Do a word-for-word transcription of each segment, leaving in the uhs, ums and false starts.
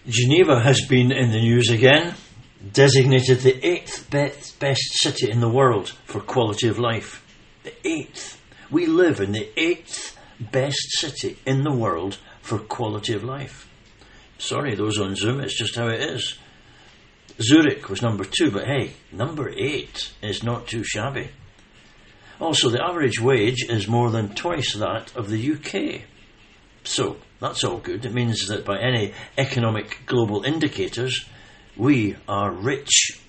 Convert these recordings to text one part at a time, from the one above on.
Geneva has been in the news again, designated the eighth best, best city in the world for quality of life. The eighth. We live in the eighth best city in the world for quality of life. Sorry, those on Zoom, it's just how it is. Zurich was number two, but hey, number eight is not too shabby. Also, the average wage is more than twice that of the U K. So, that's all good. It means that by any economic global indicators, we are rich.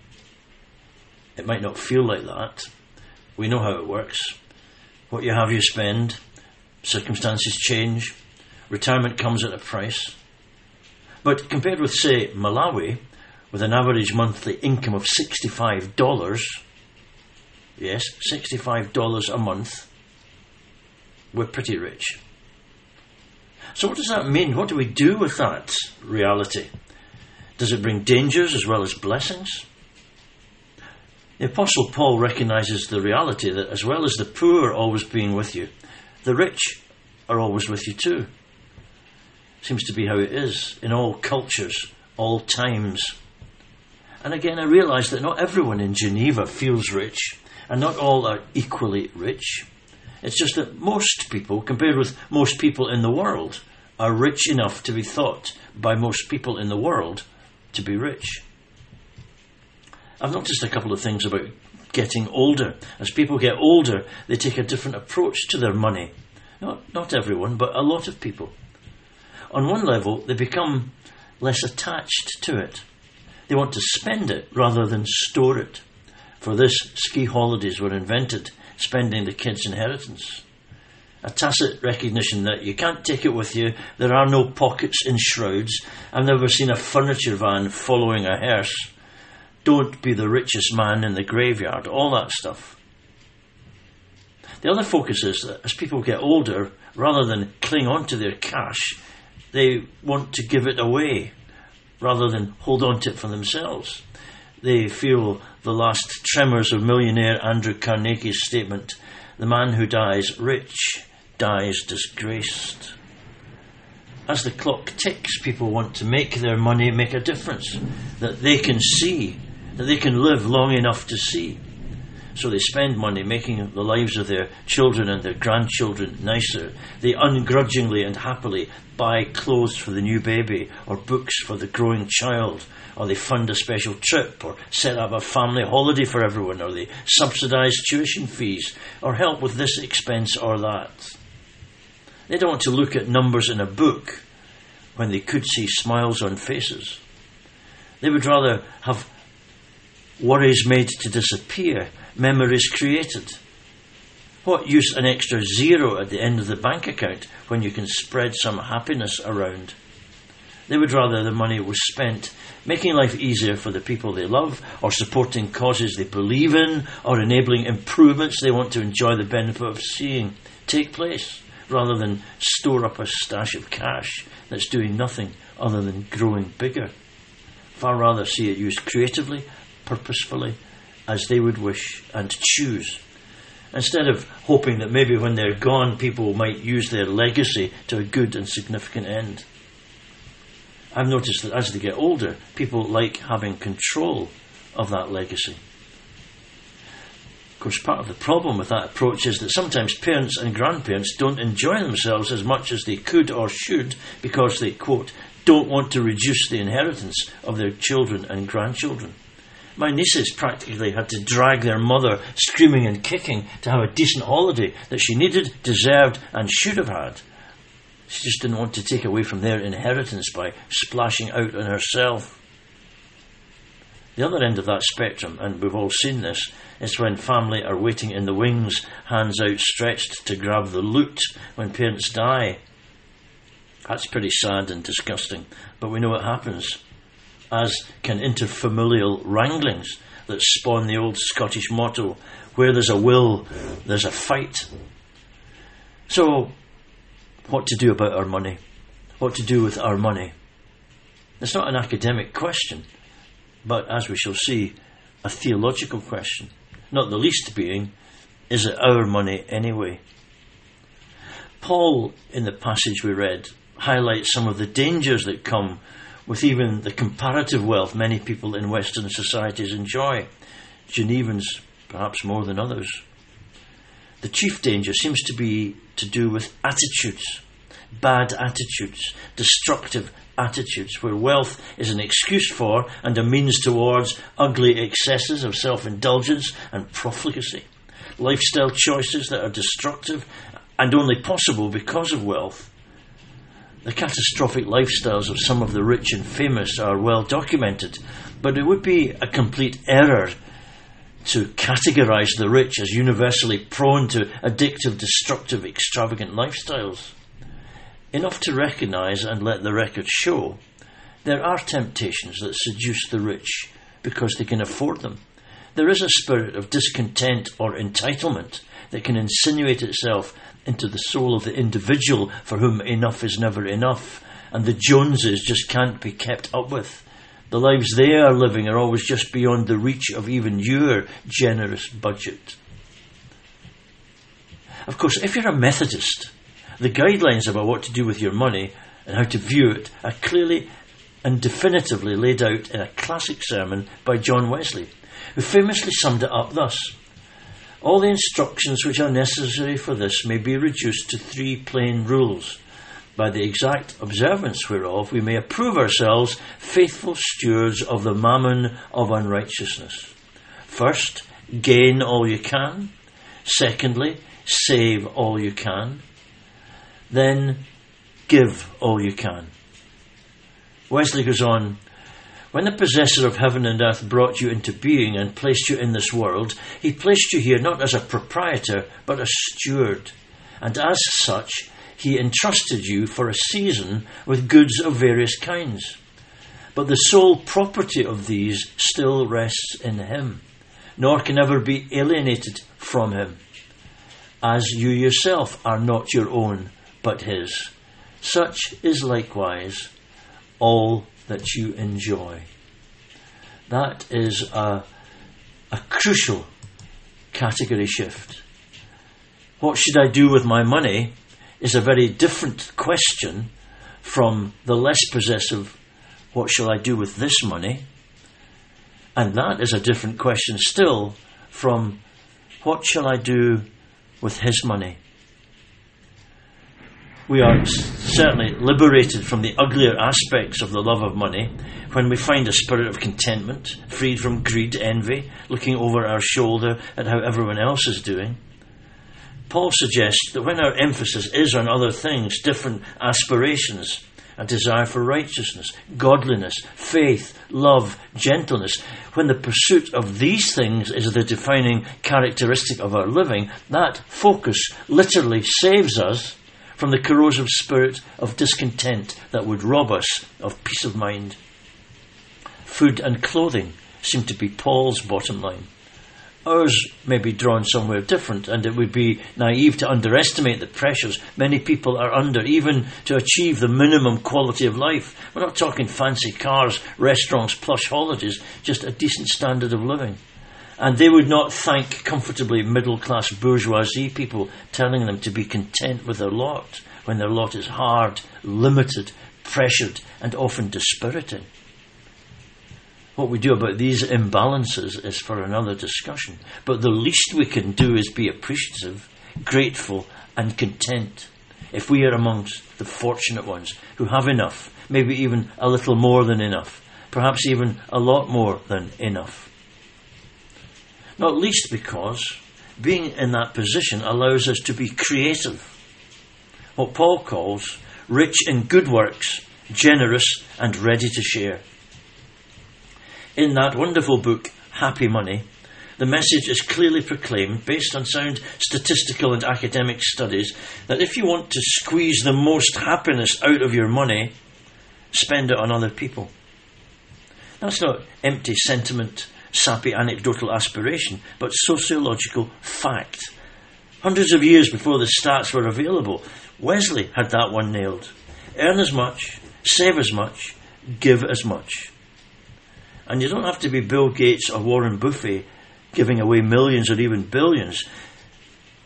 It might not feel like that. We know how it works. What you have, you spend. Circumstances change. Retirement comes at a price. But compared with, say, Malawi, with an average monthly income of sixty-five dollars, yes, sixty-five dollars a month, we're pretty rich. So what does that mean? What do we do with that reality? Does it bring dangers as well as blessings? The Apostle Paul recognises the reality that as well as the poor always being with you, the rich are always with you too. Seems to be how it is in all cultures, all times. And again, I realise that not everyone in Geneva feels rich, and not all are equally rich. It's just that most people, compared with most people in the world, are rich enough to be thought by most people in the world to be rich. I've noticed a couple of things about getting older. As people get older, they take a different approach to their money. Not, not everyone, but a lot of people. On one level, they become less attached to it. They want to spend it rather than store it. For this, ski holidays were invented, spending the kids' inheritance. A tacit recognition that you can't take it with you, there are no pockets in shrouds, I've never seen a furniture van following a hearse, don't be the richest man in the graveyard, all that stuff. The other focus is that as people get older, rather than cling on to their cash, they want to give it away, rather than hold on to it for themselves. They feel the last tremors of millionaire Andrew Carnegie's statement, the man who dies rich dies disgraced. As the clock ticks, people want to make their money make a difference, that they can see, that they can live long enough to see. So they spend money making the lives of their children and their grandchildren nicer. They ungrudgingly and happily buy clothes for the new baby or books for the growing child, or they fund a special trip or set up a family holiday for everyone, or they subsidise tuition fees or help with this expense or that. They don't want to look at numbers in a book when they could see smiles on faces. They would rather have worries made to disappear, memories created. What use an extra zero at the end of the bank account when you can spread some happiness around? They would rather the money was spent making life easier for the people they love, or supporting causes they believe in, or enabling improvements they want to enjoy the benefit of seeing take place, rather than store up a stash of cash that's doing nothing other than growing bigger. Far rather see it used creatively, purposefully, as they would wish and choose, instead of hoping that maybe when they're gone people might use their legacy to a good and significant end. I've noticed that as they get older, people like having control of that legacy. Of course, part of the problem with that approach is that sometimes parents and grandparents don't enjoy themselves as much as they could or should because they, quote, don't want to reduce the inheritance of their children and grandchildren. My nieces practically had to drag their mother screaming and kicking to have a decent holiday that she needed, deserved and should have had. She just didn't want to take away from their inheritance by splashing out on herself. The other end of that spectrum, and we've all seen this, is when family are waiting in the wings, hands outstretched to grab the loot when parents die. That's pretty sad and disgusting, but we know it happens, as can interfamilial wranglings that spawn the old Scottish motto, where there's a will, there's a fight. So, what to do about our money? What to do with our money? It's not an academic question, but as we shall see, a theological question. Not the least being, is it our money anyway? Paul, in the passage we read, highlights some of the dangers that come with even the comparative wealth many people in Western societies enjoy, Genevans perhaps more than others. The chief danger seems to be to do with attitudes, bad attitudes, destructive attitudes, where wealth is an excuse for and a means towards ugly excesses of self-indulgence and profligacy, lifestyle choices that are destructive and only possible because of wealth. The catastrophic lifestyles of some of the rich and famous are well documented, but it would be a complete error to categorise the rich as universally prone to addictive, destructive, extravagant lifestyles. Enough to recognise and let the record show there are temptations that seduce the rich because they can afford them. There is a spirit of discontent or entitlement that can insinuate itself into the soul of the individual for whom enough is never enough, and the Joneses just can't be kept up with. The lives they are living are always just beyond the reach of even your generous budget. Of course, if you're a Methodist, the guidelines about what to do with your money and how to view it are clearly and definitively laid out in a classic sermon by John Wesley, who famously summed it up thus: all the instructions which are necessary for this may be reduced to three plain rules, by the exact observance whereof we may approve ourselves faithful stewards of the mammon of unrighteousness. First, gain all you can. Secondly, save all you can. Then, give all you can. Wesley goes on, when the possessor of heaven and earth brought you into being and placed you in this world, he placed you here not as a proprietor, but a steward. And as such, he entrusted you for a season with goods of various kinds. But the sole property of these still rests in him, nor can ever be alienated from him, as you yourself are not your own, but his. Such is likewise all that you enjoy. That is a, a crucial category shift. What should I do with my money is a very different question from the less possessive, what shall I do with this money? And that is a different question still from, what shall I do with his money? We are certainly liberated from the uglier aspects of the love of money when we find a spirit of contentment, freed from greed, envy, looking over our shoulder at how everyone else is doing. Paul suggests that when our emphasis is on other things, different aspirations, a desire for righteousness, godliness, faith, love, gentleness, when the pursuit of these things is the defining characteristic of our living, that focus literally saves us from the corrosive spirit of discontent that would rob us of peace of mind. Food and clothing seem to be Paul's bottom line. Ours may be drawn somewhere different, and it would be naive to underestimate the pressures many people are under, even to achieve the minimum quality of life. We're not talking fancy cars, restaurants, plush holidays, just a decent standard of living. And they would not thank comfortably middle-class bourgeoisie people telling them to be content with their lot, when their lot is hard, limited, pressured, and often dispiriting. What we do about these imbalances is for another discussion. But the least we can do is be appreciative, grateful, and content if we are amongst the fortunate ones who have enough, maybe even a little more than enough, perhaps even a lot more than enough. Not least because being in that position allows us to be creative. What Paul calls rich in good works, generous and ready to share. In that wonderful book, Happy Money, the message is clearly proclaimed, based on sound statistical and academic studies, that if you want to squeeze the most happiness out of your money, spend it on other people. That's not empty sentiment, sappy anecdotal aspiration, but sociological fact. Hundreds of years before the stats were available, Wesley had that one nailed. Earn as much, save as much, give as much. And you don't have to be Bill Gates or Warren Buffett giving away millions or even billions.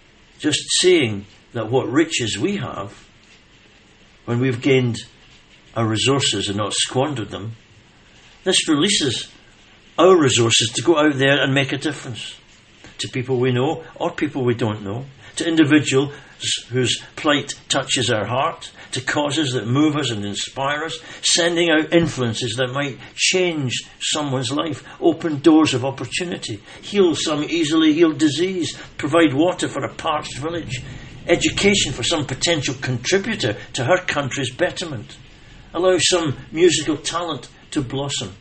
Just seeing that what riches we have, when we've gained our resources and not squandered them, this releases our resources to go out there and make a difference to people we know or people we don't know, to individuals whose plight touches our heart, to causes that move us and inspire us, sending out influences that might change someone's life, open doors of opportunity, heal some easily healed disease, provide water for a parched village, education for some potential contributor to her country's betterment, allow some musical talent to blossom.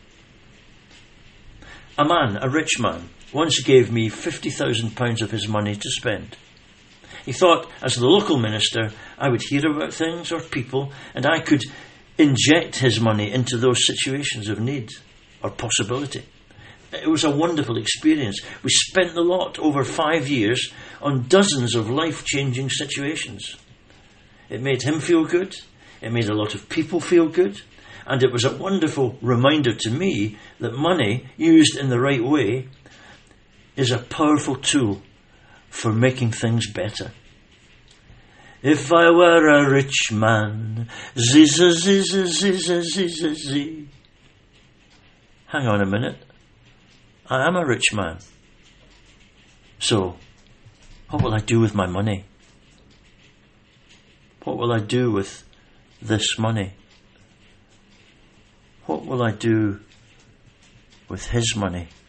A man, a rich man, once gave me fifty thousand pounds of his money to spend. He thought, as the local minister, I would hear about things or people, and I could inject his money into those situations of need or possibility. It was a wonderful experience. We spent the lot over five years on dozens of life-changing situations. It made him feel good. It made a lot of people feel good. And it was a wonderful reminder to me that money, used in the right way, is a powerful tool for making things better. If I were a rich man, ziza, ziza, ziza, ziza, zi. Hang on a minute. I am a rich man. So, what will I do with my money? What will I do with this money? What will I do with his money?